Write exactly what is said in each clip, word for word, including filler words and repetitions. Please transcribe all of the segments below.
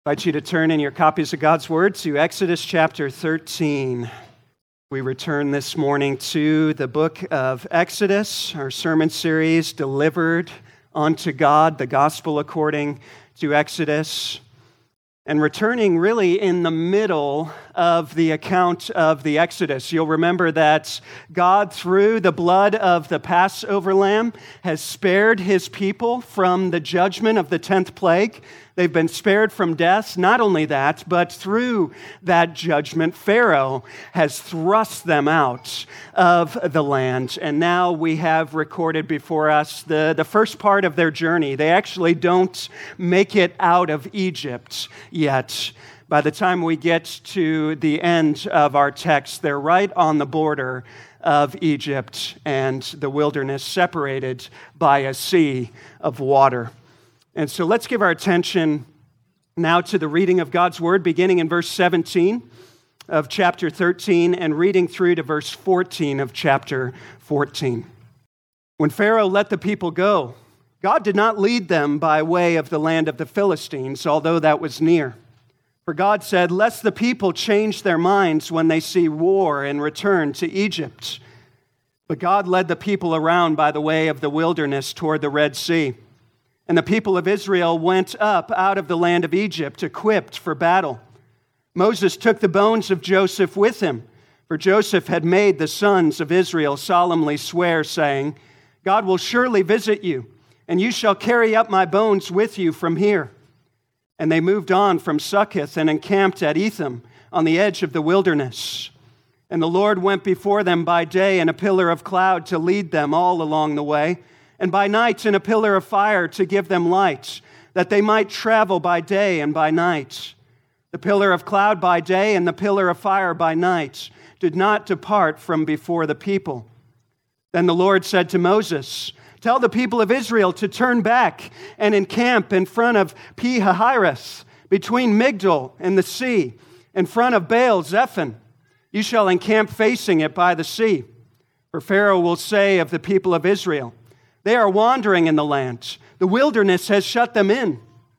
I invite you to turn in your copies of God's Word to Exodus chapter thirteen. We return this morning to the book of Exodus, our sermon series, Delivered Unto God, the Gospel according to Exodus. And returning really in the middle of the account of the Exodus. You'll remember that God, through the blood of the Passover lamb, has spared his people from the judgment of the tenth plague. They've been spared from death. Not only that, but through that judgment, Pharaoh has thrust them out of the land. And now we have recorded before us the, the first part of their journey. They actually don't make it out of Egypt yet. By the time we get to the end of our text, they're right on the border of Egypt and the wilderness, separated by a sea of water. And so let's give our attention now to the reading of God's Word, beginning in verse seventeen of chapter thirteen and reading through to verse fourteen of chapter fourteen. When Pharaoh let the people go, God did not lead them by way of the land of the Philistines, although that was near. For God said, "Lest the people change their minds when they see war and return to Egypt." But God led the people around by the way of the wilderness toward the Red Sea. And the people of Israel went up out of the land of Egypt, equipped for battle. Moses took the bones of Joseph with him, for Joseph had made the sons of Israel solemnly swear, saying, "God will surely visit you, and you shall carry up my bones with you from here." And they moved on from Succoth and encamped at Etham on the edge of the wilderness. And the Lord went before them by day in a pillar of cloud to lead them all along the way, and by night in a pillar of fire to give them light, that they might travel by day and by night. The pillar of cloud by day and the pillar of fire by night did not depart from before the people. Then the Lord said to Moses, "Tell the people of Israel to turn back and encamp in front of Pi-hahiroth, between Migdol and the sea, in front of Baal-zephon. You shall encamp facing it by the sea. For Pharaoh will say of the people of Israel, 'They are wandering in the land. The wilderness has shut them in.'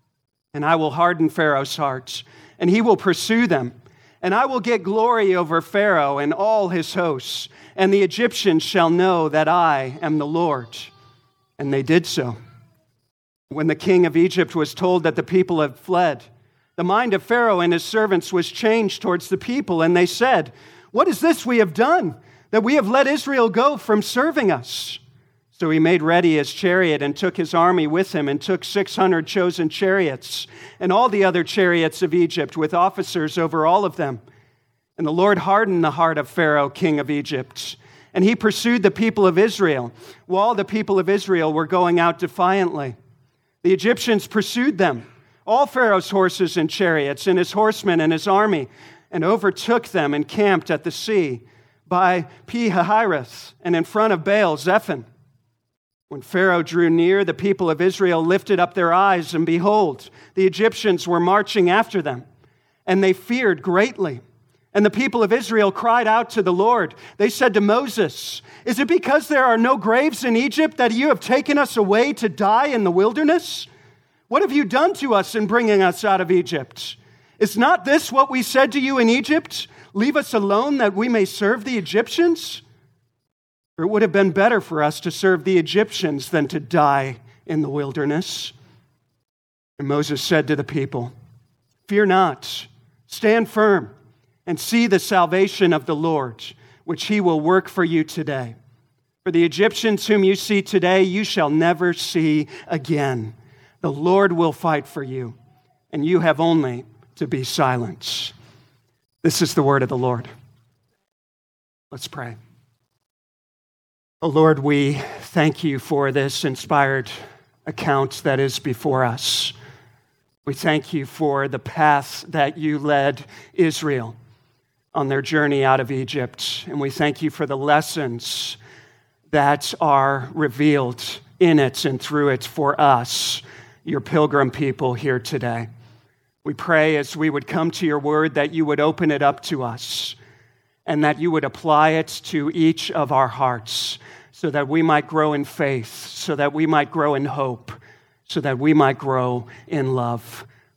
And I will harden Pharaoh's heart, and he will pursue them. And I will get glory over Pharaoh and all his hosts, and the Egyptians shall know that I am the Lord." And they did so. When the king of Egypt was told that the people had fled, the mind of Pharaoh and his servants was changed towards the people, and they said, "What is this we have done, that we have let Israel go from serving us?" So he made ready his chariot and took his army with him and took six hundred chosen chariots and all the other chariots of Egypt with officers over all of them. And the Lord hardened the heart of Pharaoh, king of Egypt, and he pursued the people of Israel while the people of Israel were going out defiantly. The Egyptians pursued them, all Pharaoh's horses and chariots and his horsemen and his army, and overtook them and camped at the sea by Pi-hahiroth and in front of Baal-zephon. When Pharaoh drew near, the people of Israel lifted up their eyes, and behold, the Egyptians were marching after them, and they feared greatly. And the people of Israel cried out to the Lord. They said to Moses, "Is it because there are no graves in Egypt that you have taken us away to die in the wilderness? What have you done to us in bringing us out of Egypt? Is not this what we said to you in Egypt? Leave us alone that we may serve the Egyptians? For it would have been better for us to serve the Egyptians than to die in the wilderness." And Moses said to the people, "Fear not, stand firm, and see the salvation of the Lord, which he will work for you today. For the Egyptians whom you see today, you shall never see again. The Lord will fight for you, and you have only to be silent." This is the word of the Lord. Let's pray. Oh Lord, we thank you for this inspired account that is before us. We thank you for the path that you led Israel on their journey out of Egypt. And we thank you for the lessons that are revealed in it and through it for us, your pilgrim people here today. We pray as we would come to your word that you would open it up to us and that you would apply it to each of our hearts, so that we might grow in faith, so that we might grow in hope, so that we might grow in love.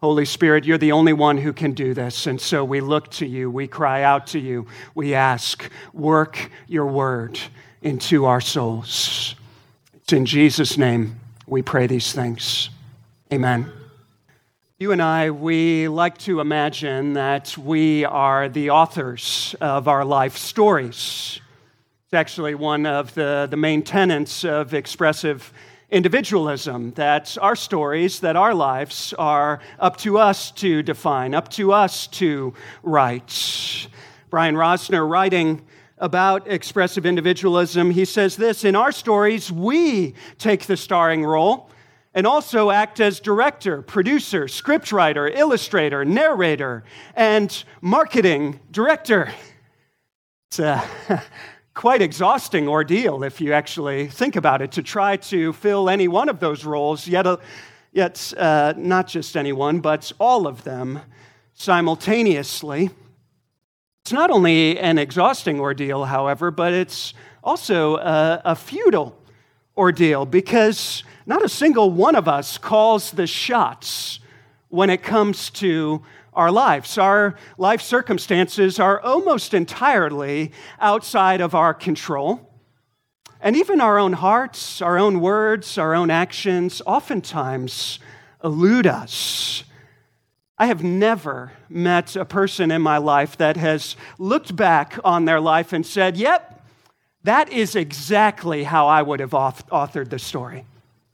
Holy Spirit, you're the only one who can do this, and so we look to you, we cry out to you, we ask, work your word into our souls. It's in Jesus' name we pray these things. Amen. You and I, we like to imagine that we are the authors of our life stories. It's actually one of the, the main tenets of expressive individualism, that our stories, that our lives are up to us to define, up to us to write. Brian Rosner, writing about expressive individualism, he says this: in our stories, we take the starring role and also act as director, producer, scriptwriter, illustrator, narrator, and marketing director. It's a quite exhausting ordeal if you actually think about it, to try to fill any one of those roles, yet, uh, yet uh, not just any one, but all of them simultaneously. It's not only an exhausting ordeal, however, but it's also a, a futile ordeal, because not a single one of us calls the shots when it comes to our lives. Our life circumstances are almost entirely outside of our control. And even our own hearts, our own words, our own actions oftentimes elude us. I have never met a person in my life that has looked back on their life and said, yep, that is exactly how I would have authored the story.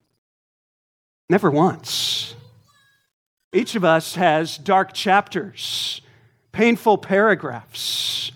Never once. Each of us has dark chapters, painful paragraphs,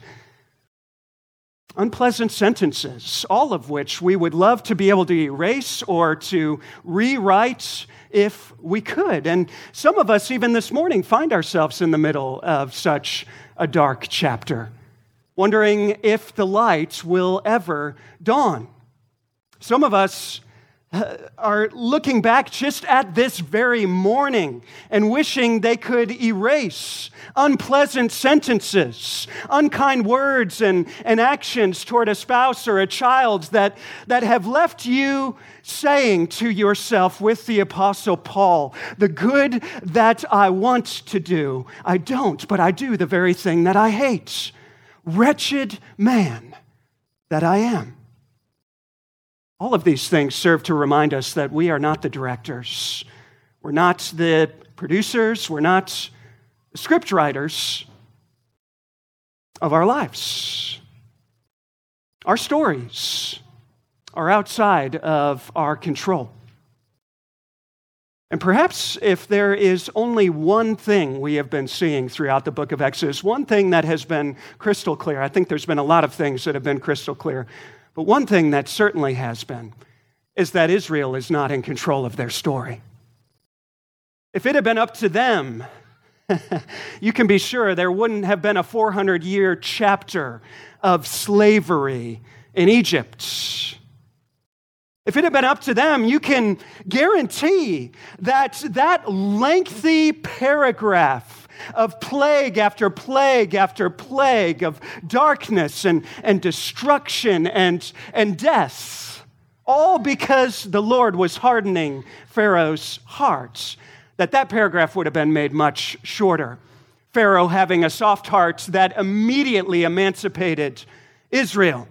unpleasant sentences, all of which we would love to be able to erase or to rewrite if we could. And some of us, even this morning, find ourselves in the middle of such a dark chapter, wondering if the light will ever dawn. Some of us are looking back just at this very morning and wishing they could erase unpleasant sentences, unkind words and, and actions toward a spouse or a child that, that have left you saying to yourself with the Apostle Paul, the good that I want to do, I don't, but I do the very thing that I hate. Wretched man that I am. All of these things serve to remind us that we are not the directors. We're not the producers. We're not the scriptwriters of our lives. Our stories are outside of our control. And perhaps if there is only one thing we have been seeing throughout the book of Exodus, one thing that has been crystal clear, I think there's been a lot of things that have been crystal clear, but one thing that certainly has been is that Israel is not in control of their story. If it had been up to them, you can be sure there wouldn't have been a four hundred year chapter of slavery in Egypt. If it had been up to them, you can guarantee that that lengthy paragraph of plague after plague after plague, of darkness and, and destruction and, and death, all because the Lord was hardening Pharaoh's heart, that that paragraph would have been made much shorter. Pharaoh having a soft heart that immediately emancipated Israel.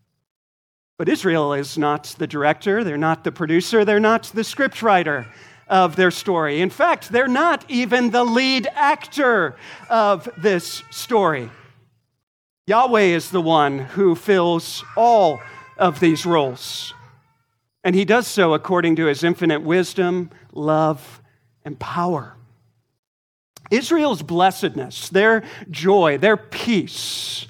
But Israel is not the director, they're not the producer, they're not the scriptwriter of their story. In fact, they're not even the lead actor of this story. Yahweh is the one who fills all of these roles. And he does so according to his infinite wisdom, love, and power. Israel's blessedness, their joy, their peace,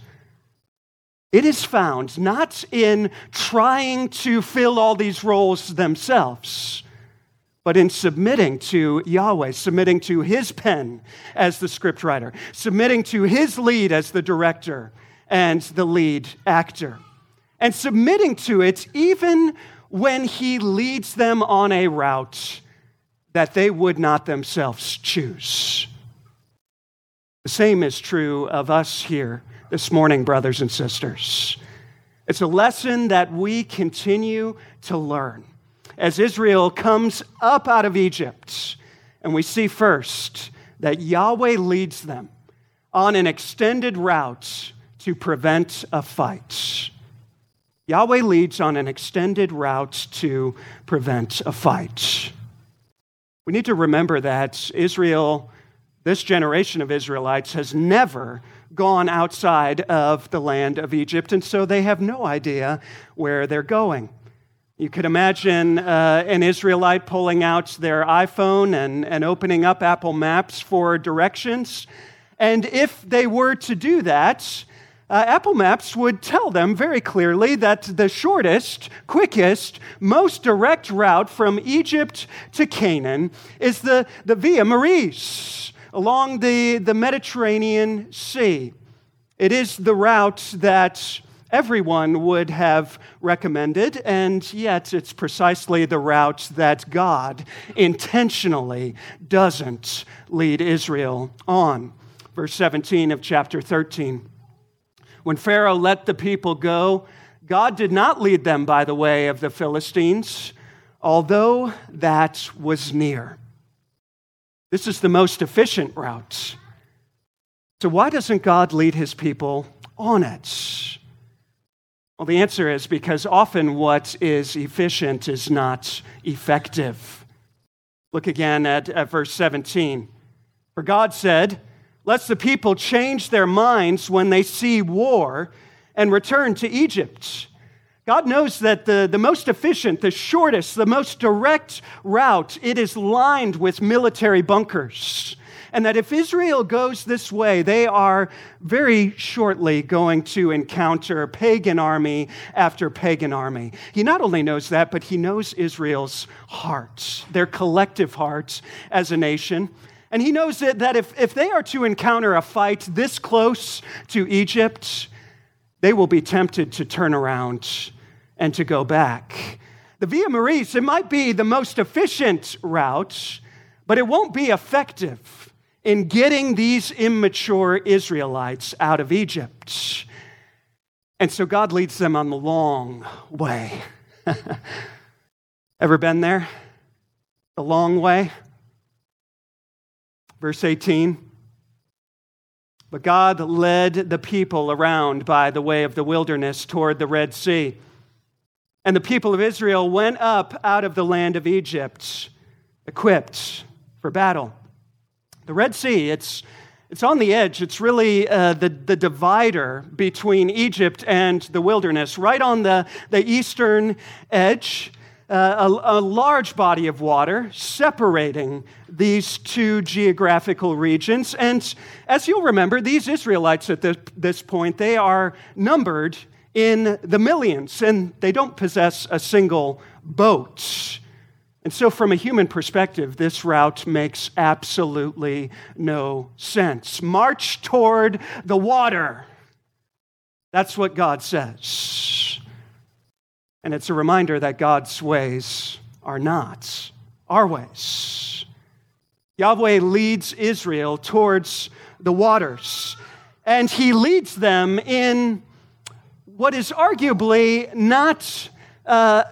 it is found not in trying to fill all these roles themselves, but in submitting to Yahweh, submitting to his pen as the scriptwriter, submitting to his lead as the director and the lead actor, and submitting to it even when he leads them on a route that they would not themselves choose. The same is true of us here this morning, brothers and sisters. It's a lesson that we continue to learn as Israel comes up out of Egypt, and we see first that Yahweh leads them on an extended route to prevent a fight. Yahweh leads on an extended route to prevent a fight. We need to remember that Israel, this generation of Israelites, has never gone outside of the land of Egypt, and so they have no idea where they're going. You could imagine uh, an Israelite pulling out their iPhone and, and opening up Apple Maps for directions. And if they were to do that, uh, Apple Maps would tell them very clearly that the shortest, quickest, most direct route from Egypt to Canaan is the, the Via Maris, along the, the Mediterranean Sea. It is the route that everyone would have recommended, and yet it's precisely the route that God intentionally doesn't lead Israel on. Verse seventeen of chapter thirteen. When Pharaoh let the people go, God did not lead them by the way of the Philistines, although that was near. This is the most efficient route. So why doesn't God lead his people on it? Well, the answer is because often what is efficient is not effective. Look again at, at verse seventeen. For God said, "Let the people change their minds when they see war and return to Egypt." God knows that the, the most efficient, the shortest, the most direct route, it is lined with military bunkers. And that if Israel goes this way, they are very shortly going to encounter pagan army after pagan army. He not only knows that, but he knows Israel's hearts, their collective hearts as a nation. And he knows that, that if, if they are to encounter a fight this close to Egypt, they will be tempted to turn around and to go back. The Via Maris, it might be the most efficient route, but it won't be effective in getting these immature Israelites out of Egypt. And so God leads them on the long way. Ever been there? The long way? Verse eighteen. But God led the people around by the way of the wilderness toward the Red Sea. And the people of Israel went up out of the land of Egypt, equipped for battle. The Red Sea, it's, it's on the edge. It's really uh, the, the divider between Egypt and the wilderness, right on the, the eastern edge, uh, a, a large body of water separating these two geographical regions. And as you'll remember, these Israelites at this, this point, they are numbered in the millions, and they don't possess a single boat. And so from a human perspective, this route makes absolutely no sense. March toward the water. That's what God says. And it's a reminder that God's ways are not our ways. Yahweh leads Israel towards the waters, and he leads them in what is arguably not uh,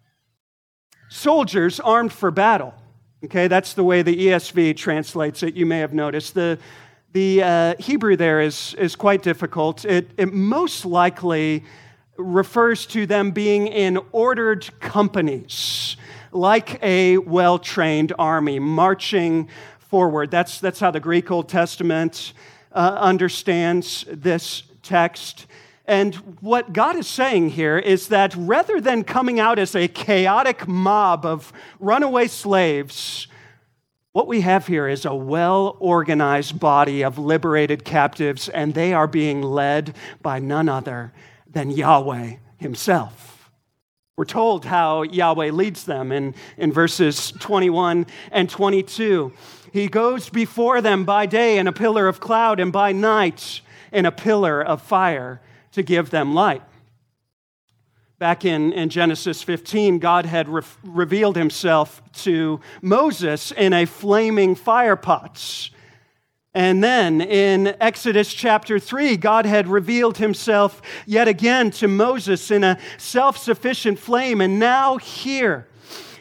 soldiers armed for battle. Okay, that's the way the E S V translates it. You may have noticed. The, the uh, Hebrew there is, is quite difficult. It, it most likely refers to them being in ordered companies, like a well-trained army marching forward. That's, that's how the Greek Old Testament uh, understands this text. And what God is saying here is that rather than coming out as a chaotic mob of runaway slaves, what we have here is a well-organized body of liberated captives, and they are being led by none other than Yahweh himself. We're told how Yahweh leads them in, in verses twenty-one and twenty-two. He goes before them by day in a pillar of cloud, and by night in a pillar of fire, to give them light. Back in, in Genesis fifteen, God had re- revealed himself to Moses in a flaming fire pot. And then in Exodus chapter three, God had revealed himself yet again to Moses in a self-sufficient flame. And now here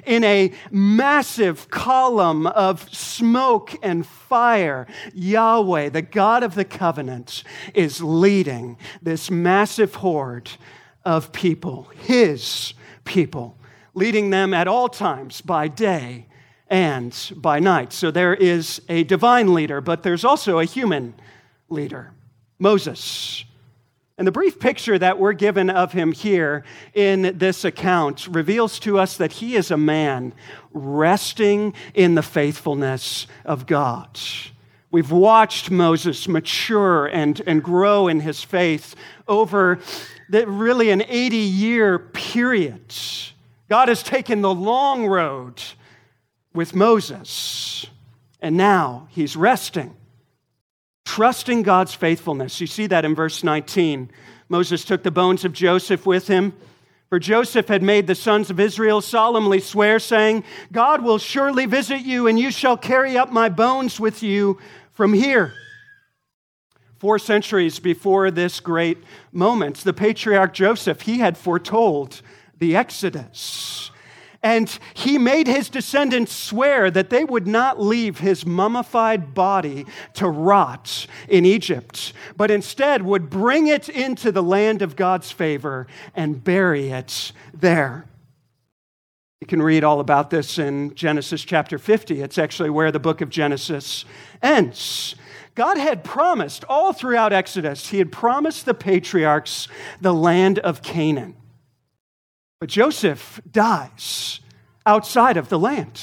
in a massive column of smoke and fire, Yahweh, the God of the covenant, is leading this massive horde of people, his people, leading them at all times by day and by night. So there is a divine leader, but there's also a human leader, Moses. And the brief picture that we're given of him here in this account reveals to us that he is a man resting in the faithfulness of God. We've watched Moses mature and, and grow in his faith over the, really an eighty-year period. God has taken the long road with Moses, and now he's resting, trusting God's faithfulness. You see that in verse nineteen. Moses took the bones of Joseph with him, for Joseph had made the sons of Israel solemnly swear, saying, God will surely visit you, and you shall carry up my bones with you from here. Four centuries before this great moment, the patriarch Joseph, he had foretold the Exodus. And he made his descendants swear that they would not leave his mummified body to rot in Egypt, but instead would bring it into the land of God's favor and bury it there. You can read all about this in Genesis chapter fifty. It's actually where the book of Genesis ends. God had promised all throughout Exodus, he had promised the patriarchs the land of Canaan. But Joseph dies outside of the land.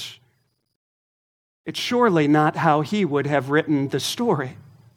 It's surely not how he would have written the story.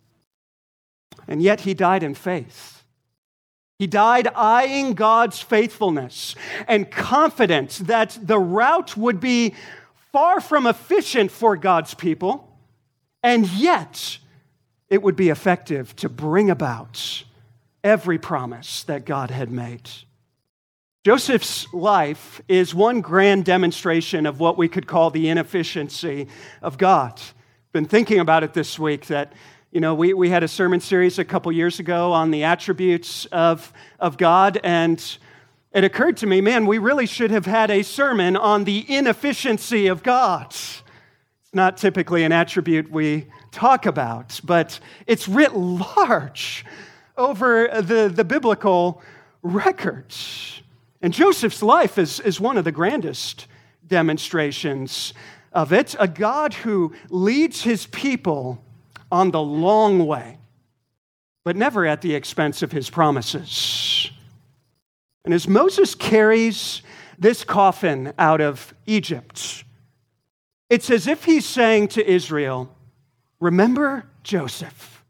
And yet he died in faith. He died eyeing God's faithfulness and confident that the route would be far from efficient for God's people, and yet it would be effective to bring about every promise that God had made. Joseph's life is one grand demonstration of what we could call the inefficiency of God. Been thinking about it this week that, you know, we, we had a sermon series a couple years ago on the attributes of, of God, and it occurred to me, man, we really should have had a sermon on the inefficiency of God. It's not typically an attribute we talk about, but it's writ large over the, the biblical records. And Joseph's life is, is one of the grandest demonstrations of it, a God who leads his people on the long way, but never at the expense of his promises. And as Moses carries this coffin out of Egypt, it's as if he's saying to Israel, remember Joseph.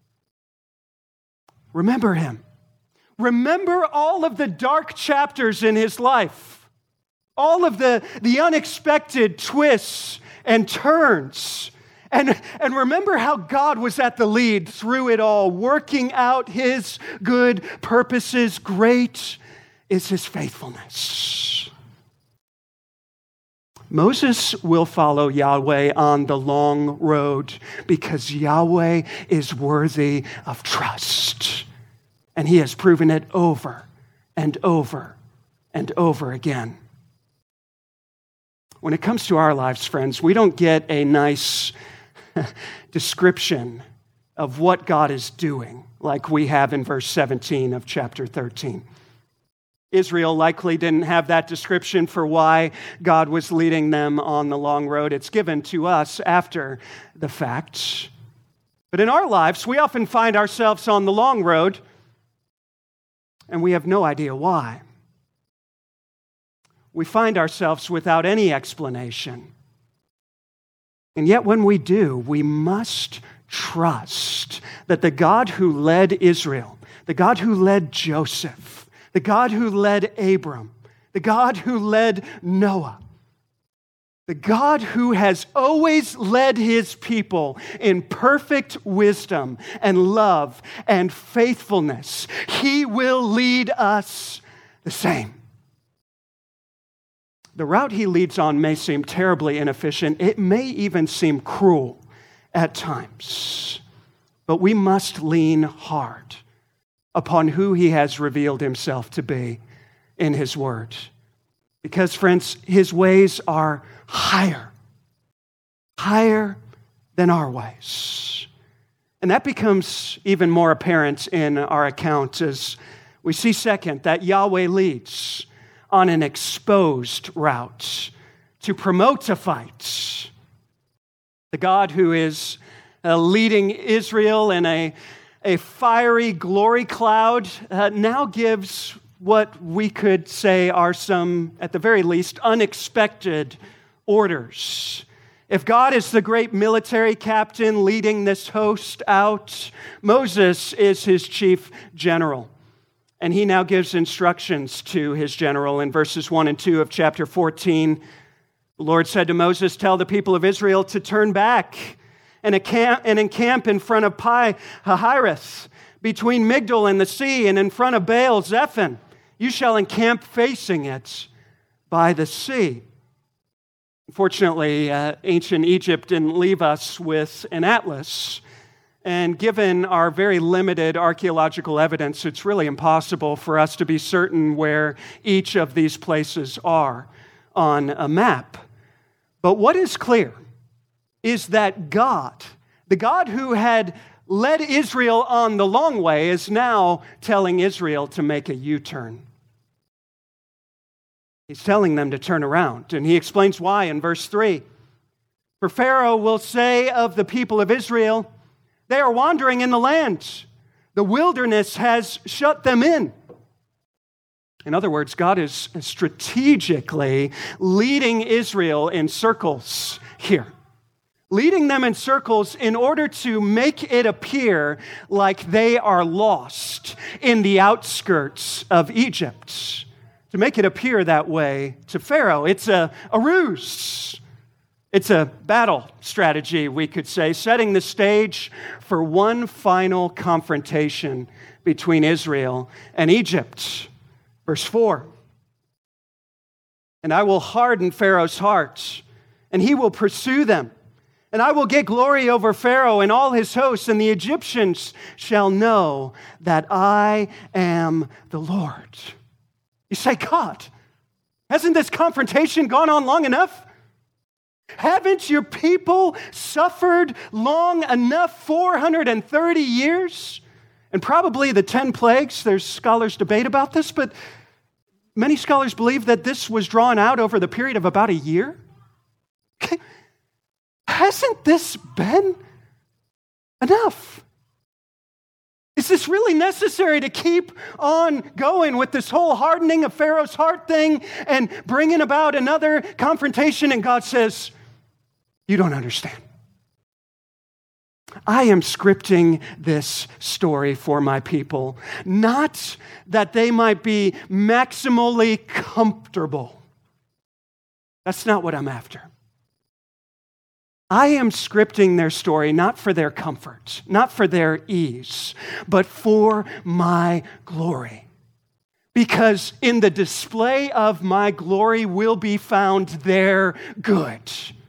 Remember him. Remember all of the dark chapters in his life, all of the, the unexpected twists and turns. And, and remember how God was at the lead through it all, working out his good purposes. Great is his faithfulness. Moses will follow Yahweh on the long road because Yahweh is worthy of trust. And he has proven it over and over and over again. When it comes to our lives, friends, we don't get a nice description of what God is doing like we have in verse seventeen of chapter thirteen. Israel likely didn't have that description for why God was leading them on the long road. It's given to us after the fact. But in our lives, we often find ourselves on the long road, and we have no idea why. We find ourselves without any explanation. And yet when we do, we must trust that the God who led Israel, the God who led Joseph, the God who led Abram, the God who led Noah, the God who has always led his people in perfect wisdom and love and faithfulness, he will lead us the same. The route he leads on may seem terribly inefficient. It may even seem cruel at times. But we must lean hard upon who he has revealed himself to be in his word. Because, friends, his ways are higher, higher than our ways. And that becomes even more apparent in our account as we see, second, that Yahweh leads on an exposed route to promote a fight. The God who is uh, leading Israel in a, a fiery glory cloud uh, now gives what we could say are some, at the very least, unexpected orders. If God is the great military captain leading this host out, Moses is his chief general. And he now gives instructions to his general in verses one and two of chapter fourteen. The Lord said to Moses, "Tell the people of Israel to turn back and encamp in front of Pi Hahiroth, between Migdol and the sea, and in front of Baal Zephon. You shall encamp facing it by the sea." Unfortunately, uh, ancient Egypt didn't leave us with an atlas. And given our very limited archaeological evidence, it's really impossible for us to be certain where each of these places are on a map. But what is clear is that God, the God who had led Israel on the long way, is now telling Israel to make a U-turn. He's telling them to turn around, and he explains why in verse three. "For Pharaoh will say of the people of Israel, they are wandering in the land. The wilderness has shut them in." In other words, God is strategically leading Israel in circles here. Leading them in circles in order to make it appear like they are lost in the outskirts of Egypt. To make it appear that way to Pharaoh. It's a, a ruse. It's a battle strategy, we could say, setting the stage for one final confrontation between Israel and Egypt. Verse four, "And I will harden Pharaoh's heart, and he will pursue them. And I will get glory over Pharaoh and all his hosts, and the Egyptians shall know that I am the Lord." You say, "God, hasn't this confrontation gone on long enough? Haven't your people suffered long enough, four hundred thirty years? And probably the ten plagues." There's scholars debate about this, but many scholars believe that this was drawn out over the period of about a year. Okay. Hasn't this been enough? Is this really necessary to keep on going with this whole hardening of Pharaoh's heart thing and bringing about another confrontation? And God says, "You don't understand. I am scripting this story for my people, not that they might be maximally comfortable. That's not what I'm after. I am scripting their story not for their comfort, not for their ease, but for my glory. Because in the display of my glory will be found their good."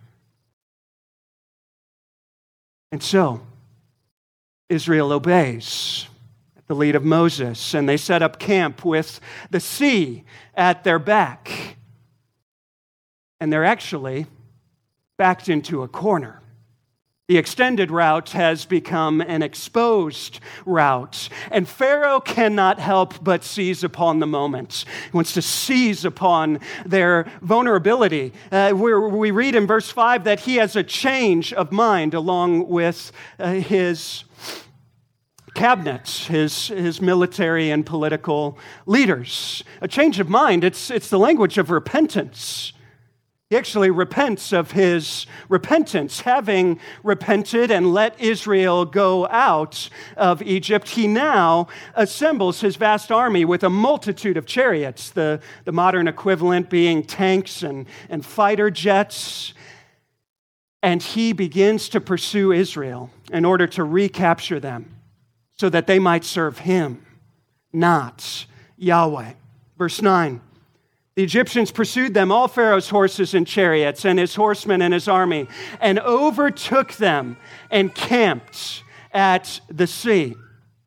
And so, Israel obeys at the lead of Moses, and they set up camp with the sea at their back. And they're actually backed into a corner. The extended route has become an exposed route, and Pharaoh cannot help but seize upon the moment. He wants to seize upon their vulnerability. Uh, we read in verse five that he has a change of mind along with uh, his cabinet, his, his military and political leaders. A change of mind, it's, it's the language of repentance. He actually repents of his repentance. Having repented and let Israel go out of Egypt, he now assembles his vast army with a multitude of chariots, the, the modern equivalent being tanks and, and fighter jets. And he begins to pursue Israel in order to recapture them so that they might serve him, not Yahweh. Verse nine. "The Egyptians pursued them, all Pharaoh's horses and chariots, and his horsemen and his army, and overtook them and camped at the sea."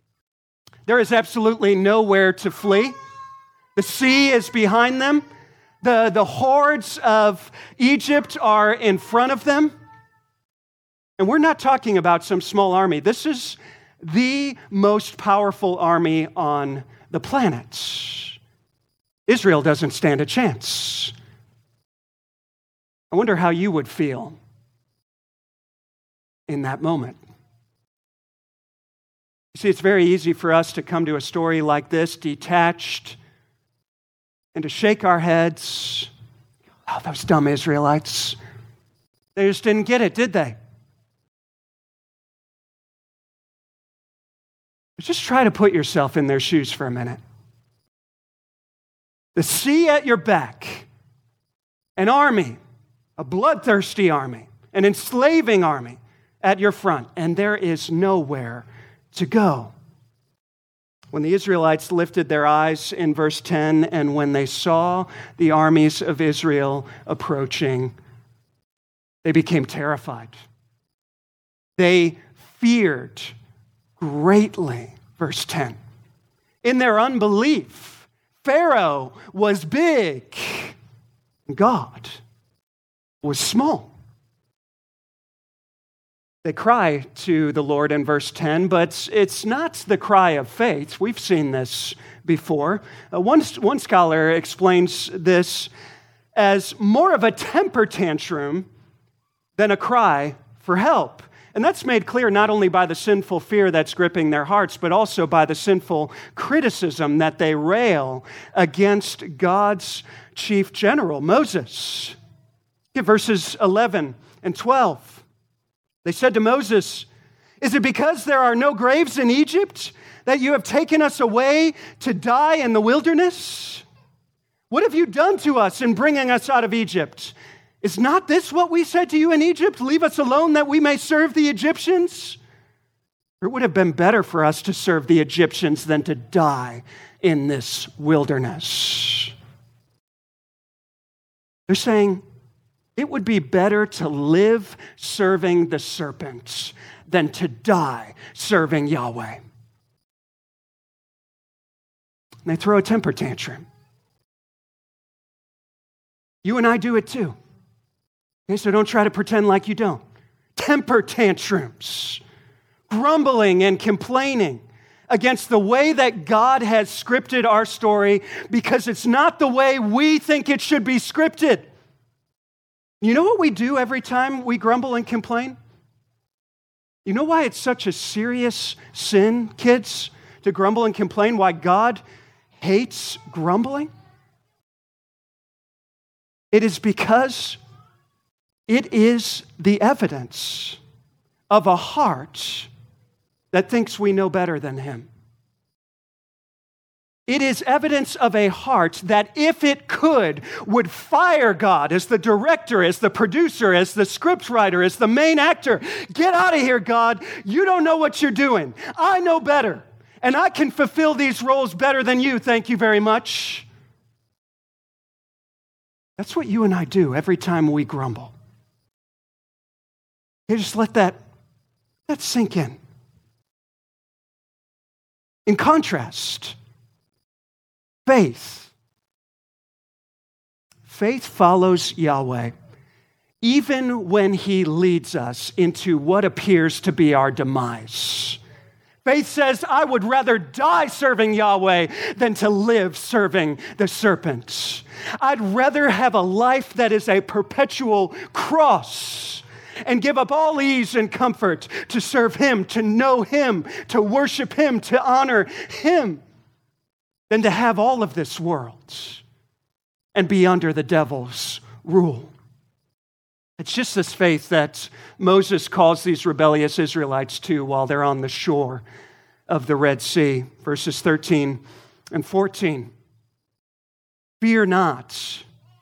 There is absolutely nowhere to flee. The sea is behind them. The, the hordes of Egypt are in front of them. And we're not talking about some small army. This is the most powerful army on the planet. Israel doesn't stand a chance. I wonder how you would feel in that moment. You see, it's very easy for us to come to a story like this, detached, and to shake our heads. Oh, those dumb Israelites. They just didn't get it, did they? Just try to put yourself in their shoes for a minute. The sea at your back, an army, a bloodthirsty army, an enslaving army at your front, and there is nowhere to go. When the Israelites lifted their eyes in verse ten, and when they saw the armies of Israel approaching, they became terrified. They feared greatly, verse ten. In their unbelief, Pharaoh was big, and God was small. They cry to the Lord in verse ten, but it's not the cry of faith. We've seen this before. Uh, one, one scholar explains this as more of a temper tantrum than a cry for help. And that's made clear not only by the sinful fear that's gripping their hearts, but also by the sinful criticism that they rail against God's chief general, Moses. Look at verses eleven and twelve. They said to Moses, "Is it because there are no graves in Egypt that you have taken us away to die in the wilderness? What have you done to us in bringing us out of Egypt? Is not this what we said to you in Egypt? Leave us alone that we may serve the Egyptians? It would have been better for us to serve the Egyptians than to die in this wilderness." They're saying it would be better to live serving the serpent than to die serving Yahweh. And they throw a temper tantrum. You and I do it too. Okay, so don't try to pretend like you don't. Temper tantrums, grumbling and complaining against the way that God has scripted our story because it's not the way we think it should be scripted. You know what we do every time we grumble and complain? You know why it's such a serious sin, kids, to grumble and complain? Why God hates grumbling? It is because it is the evidence of a heart that thinks we know better than Him. It is evidence of a heart that, if it could, would fire God as the director, as the producer, as the scriptwriter, as the main actor. Get out of here, God. You don't know what you're doing. I know better, and I can fulfill these roles better than you. Thank you very much. That's what you and I do every time we grumble. You just let that, that sink in. In contrast, faith. Faith follows Yahweh even when He leads us into what appears to be our demise. Faith says, I would rather die serving Yahweh than to live serving the serpent. I'd rather have a life that is a perpetual cross and give up all ease and comfort to serve Him, to know Him, to worship Him, to honor Him, than to have all of this world and be under the devil's rule. It's just this faith that Moses calls these rebellious Israelites to while they're on the shore of the Red Sea. Verses thirteen and fourteen. Fear not.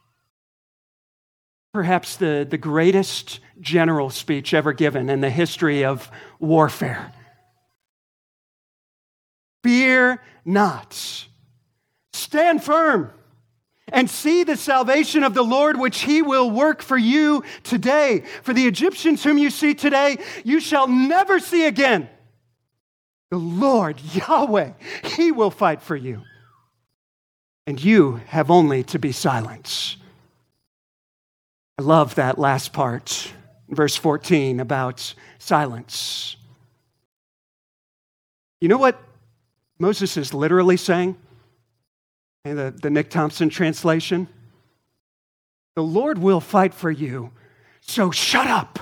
Perhaps the, the greatest general speech ever given in the history of warfare. Fear not. Stand firm and see the salvation of the Lord, which He will work for you today. For the Egyptians whom you see today, you shall never see again. The Lord, Yahweh, He will fight for you. and you have only to be silent. I love that last part, verse fourteen, about silence. You know what Moses is literally saying in the, the Nick Thompson translation? The Lord will fight for you, so shut up.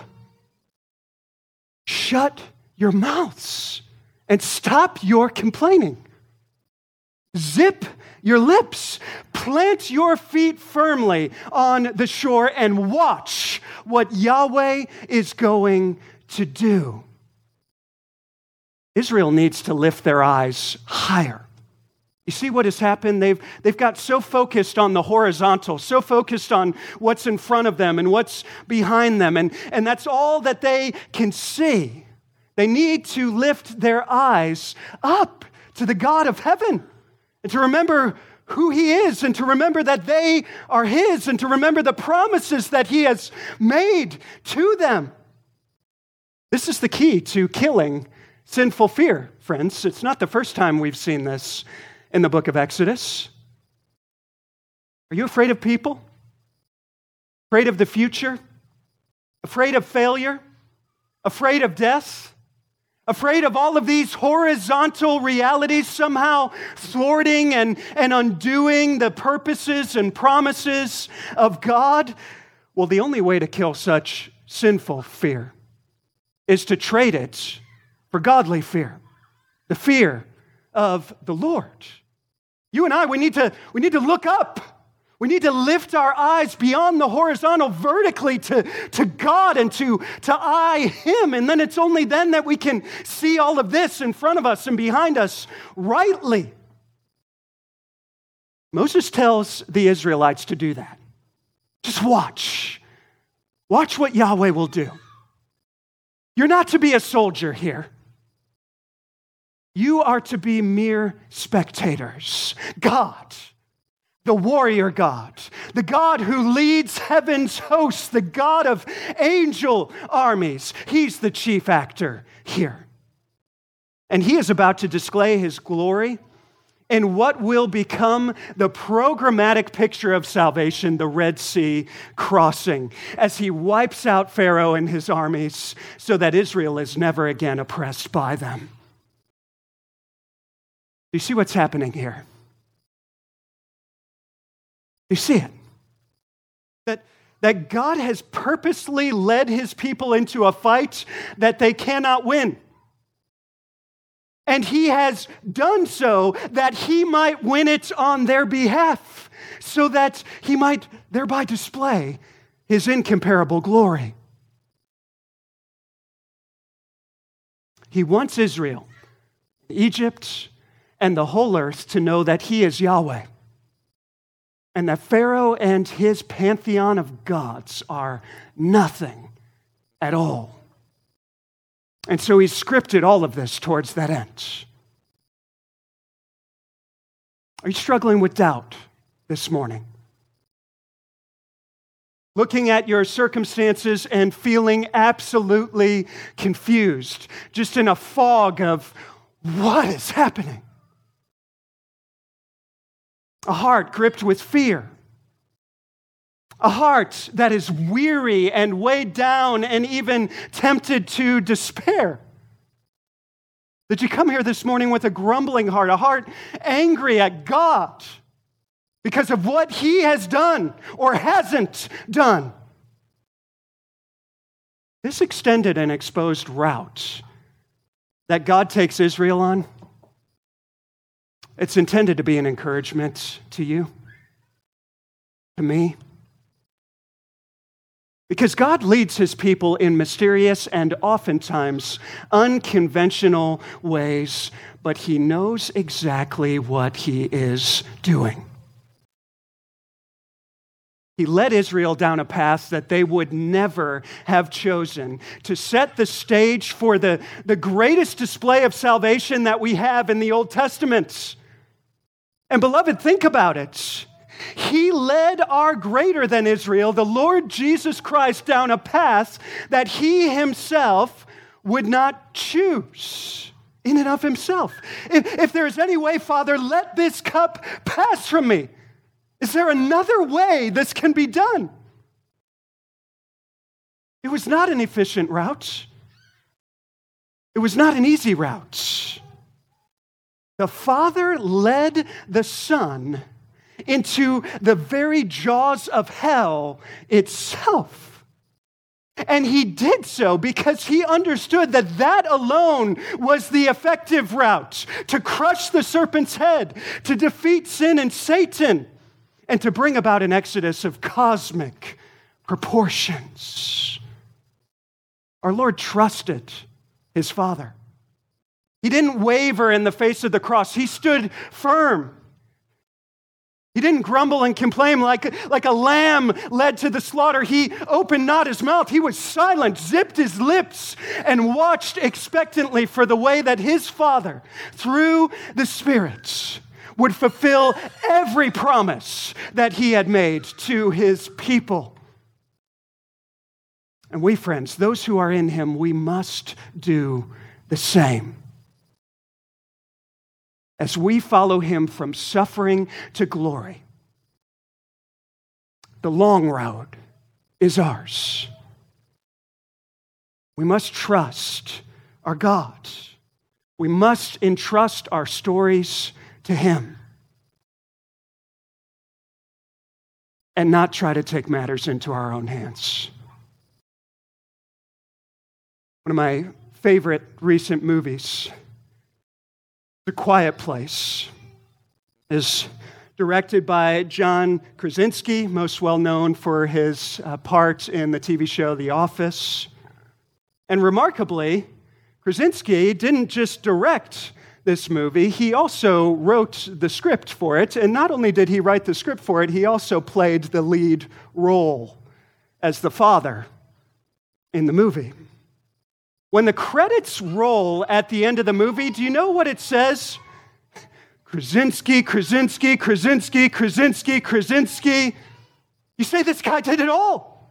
Shut your mouths and stop your complaining. Zip your lips. Plant your feet firmly on the shore and watch what Yahweh is going to do. Israel needs to lift their eyes higher. You see what has happened? They've, they've got so focused on the horizontal, so focused on what's in front of them and what's behind them, and, and that's all that they can see. They need to lift their eyes up to the God of heaven and to remember who He is and to remember that they are His and to remember the promises that He has made to them. This is the key to killing sinful fear, friends. It's not the first time we've seen this in the book of Exodus. Are you afraid of people? Afraid of the future? Afraid of failure? Afraid of death? Afraid of all of these horizontal realities somehow thwarting and, and undoing the purposes and promises of God? Well, the only way to kill such sinful fear is to trade it for godly fear, the fear of the Lord. You and I, we need to, we need to look up. We need to lift our eyes beyond the horizontal vertically to, to God and to, to eye Him. And then it's only then that we can see all of this in front of us and behind us rightly. Moses tells the Israelites to do that. Just watch. Watch what Yahweh will do. You're not to be a soldier here. You are to be mere spectators. God, the warrior God, the God who leads heaven's hosts, the God of angel armies. He's the chief actor here. And He is about to display His glory in what will become the programmatic picture of salvation, the Red Sea crossing, as He wipes out Pharaoh and his armies so that Israel is never again oppressed by them. You see what's happening here? You see it? That, that God has purposely led His people into a fight that they cannot win. And He has done so that He might win it on their behalf, so that He might thereby display His incomparable glory. He wants Israel, Egypt, and the whole earth to know that He is Yahweh, and that Pharaoh and his pantheon of gods are nothing at all. And so He's scripted all of this towards that end. Are you struggling with doubt this morning? Looking at your circumstances and feeling absolutely confused, just in a fog of what is happening? A heart gripped with fear. A heart that is weary and weighed down and even tempted to despair. Did you come here this morning with a grumbling heart, a heart angry at God because of what He has done or hasn't done? This extended and exposed route that God takes Israel on, it's intended to be an encouragement to you, to me. Because God leads His people in mysterious and oftentimes unconventional ways, but He knows exactly what He is doing. He led Israel down a path that they would never have chosen to set the stage for the, the greatest display of salvation that we have in the Old Testament. And beloved, think about it. He led our greater than Israel, the Lord Jesus Christ, down a path that He Himself would not choose in and of Himself. If, if there is any way, Father, let this cup pass from me. Is there another way this can be done? It was not an efficient route. It was not an easy route. The Father led the Son into the very jaws of hell itself. And he did so because he understood that that alone was the effective route to crush the serpent's head, to defeat sin and Satan, and to bring about an exodus of cosmic proportions. Our Lord trusted his Father. He didn't waver in the face of the cross. He stood firm. He didn't grumble and complain like, like a lamb led to the slaughter. He opened not his mouth. He was silent, zipped his lips, and watched expectantly for the way that his Father, through the Spirit, would fulfill every promise that he had made to his people. And we, friends, those who are in him, we must do the same. As we follow him from suffering to glory, the long road is ours. We must trust our God. We must entrust our stories to him and not try to take matters into our own hands. One of my favorite recent movies, The Quiet Place, is directed by John Krasinski, most well known for his uh, part in the T V show The Office. And remarkably, Krasinski didn't just direct this movie, he also wrote the script for it. And not only did he write the script for it, he also played the lead role as the father in the movie. When the credits roll at the end of the movie, do you know what it says? Krasinski, Krasinski, Krasinski, Krasinski, Krasinski. You say this guy did it all.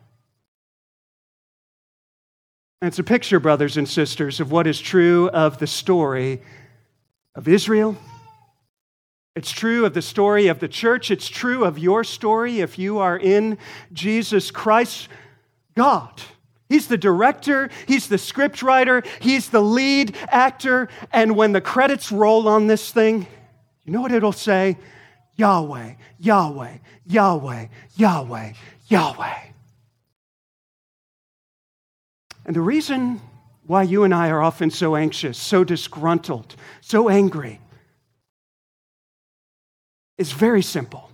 And it's a picture, brothers and sisters, of what is true of the story of Israel. It's true of the story of the church. It's true of your story if you are in Jesus Christ. God, he's the director, he's the scriptwriter, he's the lead actor, and when the credits roll on this thing, you know what it'll say? Yahweh, Yahweh, Yahweh, Yahweh, Yahweh. And the reason why you and I are often so anxious, so disgruntled, so angry is very simple.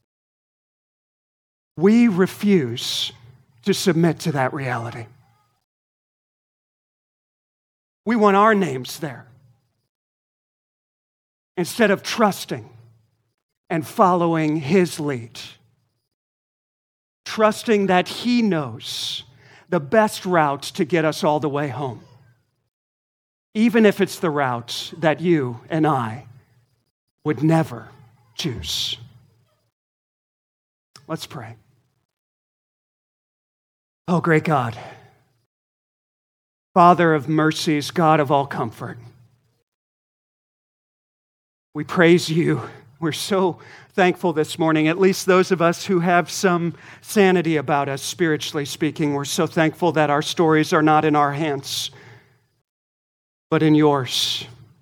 We refuse to submit to that reality. We want our names there instead of trusting and following his lead, trusting that he knows the best route to get us all the way home, even if it's the route that you and I would never choose. Let's pray. Oh, great God, Father of mercies, God of all comfort, we praise you. We're so thankful this morning, at least those of us who have some sanity about us, spiritually speaking. We're so thankful that our stories are not in our hands, but in yours.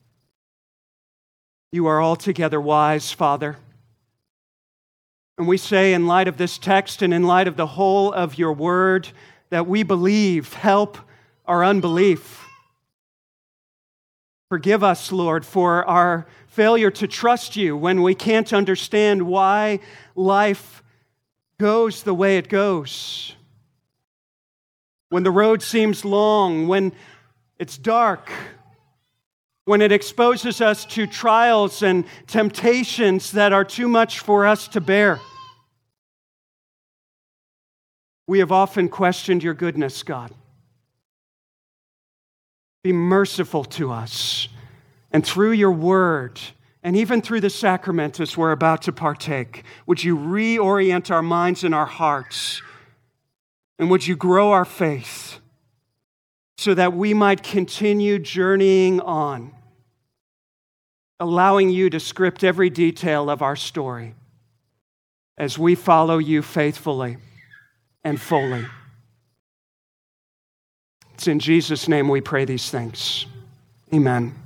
You are altogether wise, Father. And we say, in light of this text and in light of the whole of your word, that we believe. Help our unbelief. Forgive us, Lord, for our failure to trust you when we can't understand why life goes the way it goes. When the road seems long, when it's dark, when it exposes us to trials and temptations that are too much for us to bear. We have often questioned your goodness, God. Be merciful to us. And through your word, and even through the sacrament as we're about to partake, would you reorient our minds and our hearts? And would you grow our faith so that we might continue journeying on, allowing you to script every detail of our story. as we follow you faithfully and fully. It's in Jesus' name we pray these things. Amen.